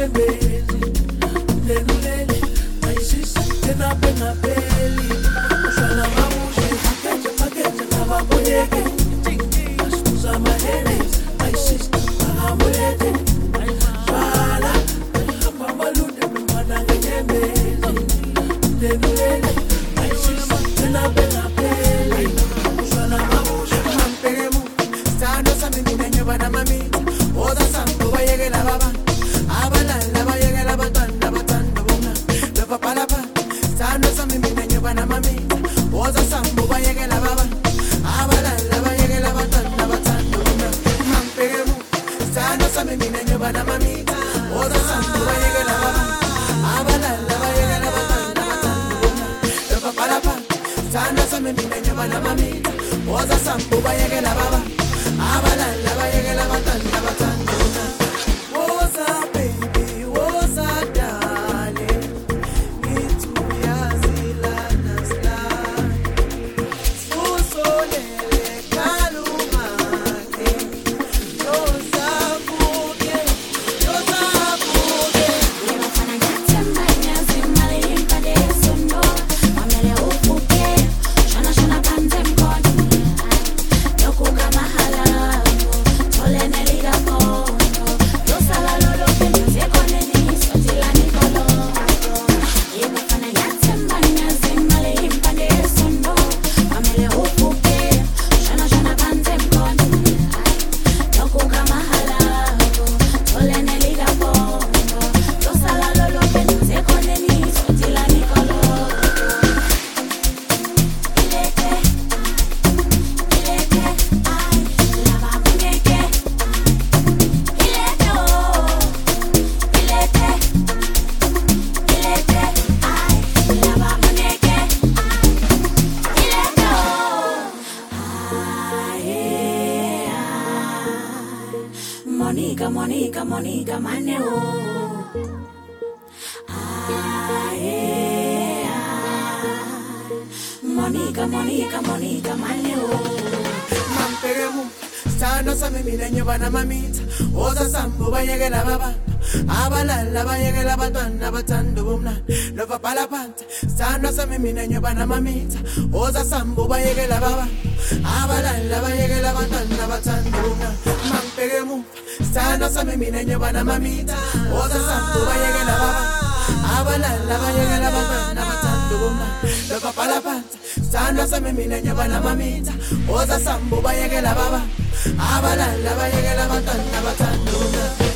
ngenyembezi ulelulele ayisisi tena pena peli usana mabushe pakeje ngababuyeke asibuza maheles ayisisi ahamulete ayisala mamalunde mwana ngenyembezi ulelulele ayisisi tena pena peli usana mabushe mampemu stando samini nenyoba na mamita oda sambo bayekela baba abalala bayekela batanda bona lova palapa stando samini nenyoba na mamita oda sambo bayekela baba abalala bayekela batanda bona mampemu stando samini nenyoba na mamita oda sambo bayekela baba abalala bayekela batanda bona lova palapa stando samini nenyoba na mamita oda sambo bayekela baba abalala bayekela batanda bona woza baby woza darling itu yazilana slide usolele kalumake yoza buke Nimefanya nyatema nyazimale impade sono mamele ufuke shana kanze mkono yokuga mahala tolene liga kono yosala lolo kenze koneni sotila nikolo nimefanya nyatema nyazimale impade sono mamele ufuke shana kanze mkono yokuga mahala tolene liga kono yosala lolo kenze koneni sotila nikolo Monica Maneo Monica Maneo mampemu stando samini nenyoba na mamita oza sambo bayekela baba abalala bayekela batanda bona lova palapanta stando samini nenyoba na mamita oza sambo bayekela baba abalala bayekela batanda bona mampemu stando samini nenyoba na mamita oza sambo bayekela baba abalala bayekela batanda bona lova palapanta stando samini nenyoba na mamita oza sambo bayekela baba abalala bayekela batanda bona